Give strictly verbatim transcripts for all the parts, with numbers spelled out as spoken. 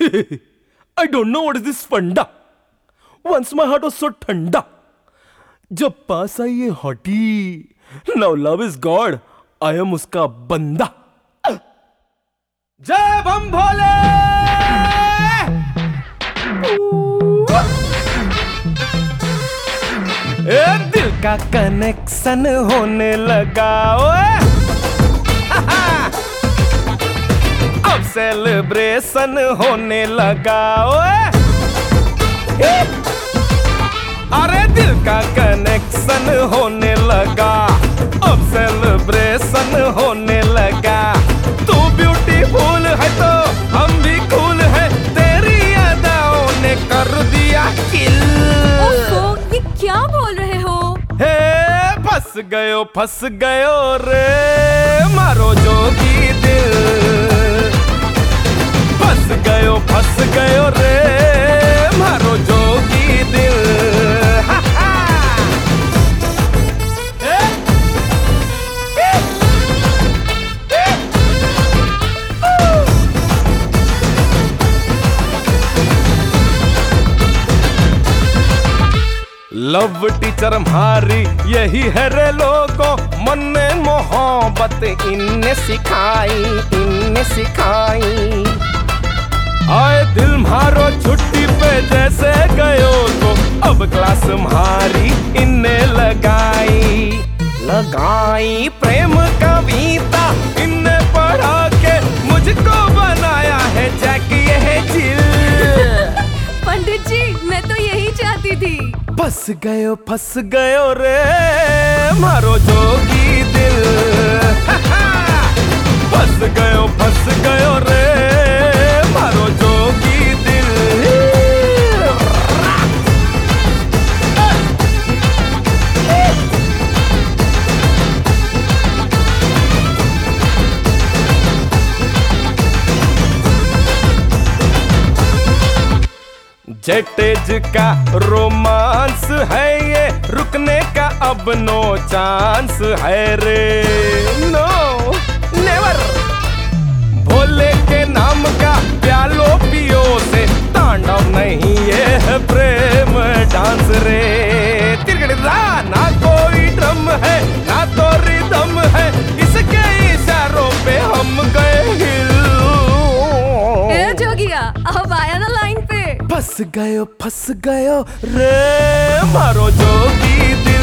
I don't know what is this funda. Once my heart was so ठंडा. जब पास आई ये hottie. Now love is God. I am उसका बंदा. जय बम भोले. ए दिल का कनेक्शन होने लगा ओए. अब सेलिब्रेशन होने लगा ओए. अरे दिल का कनेक्शन होने लगा. अब सेलिब्रेशन होने लगा. तू ब्यूटीफुल है तो हम भी कूल है. तेरी अदाओं ने कर दिया किल. ओफो, ये क्या बोल रहे हो? हे फंस गयो फंस गयो रे मारो जोगी दिल. फंस गयो फंस गयो रे मारो जोगी दिल. हा हा ए? ए? ए? लव टीचर हमारी यही है रे लोगों. मन में मोहब्बत इनने सिखाई इनने सिखाई. आए दिल मारो छुट्टी पे जैसे गयो तो अब क्लास मारी इनने लगाई लगाई. प्रेम कविता इनने पढ़ा के मुझको बनाया है जैक ये चिल. पंडित जी, मैं तो यही चाहती थी. फंस गयो फंस गयो रे मारो जोगी दिल. फंस गयो फंस गयो रे मारो जोगी दिल. जेटेज का रोमांस है ये. रुकने का अब नो चांस है रे. No never. भोले के नाम का प्यालो पियो से तांडव नहीं ये है प्रेम डांस रे. तिरगड़ा ना कोई ड्रम है ना तो रिदम है. इसके इशारों पे हम गए हिल. ए जोगिया, अब आया ना लाइन पे. फंस गयो फंस गयो रे मारो जोगी दिल.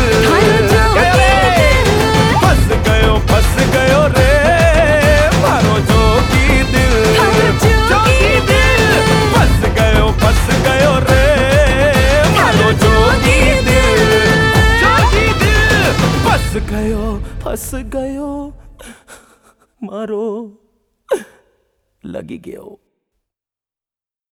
फंस गयो फंस गयो रे मारो जोगी दिल. जोगी दिल. फंस गयो फंस गयो रे मारो जोगी दिल. जोगी दिल. फंस गयो फंस गयो मारो लगी गयो.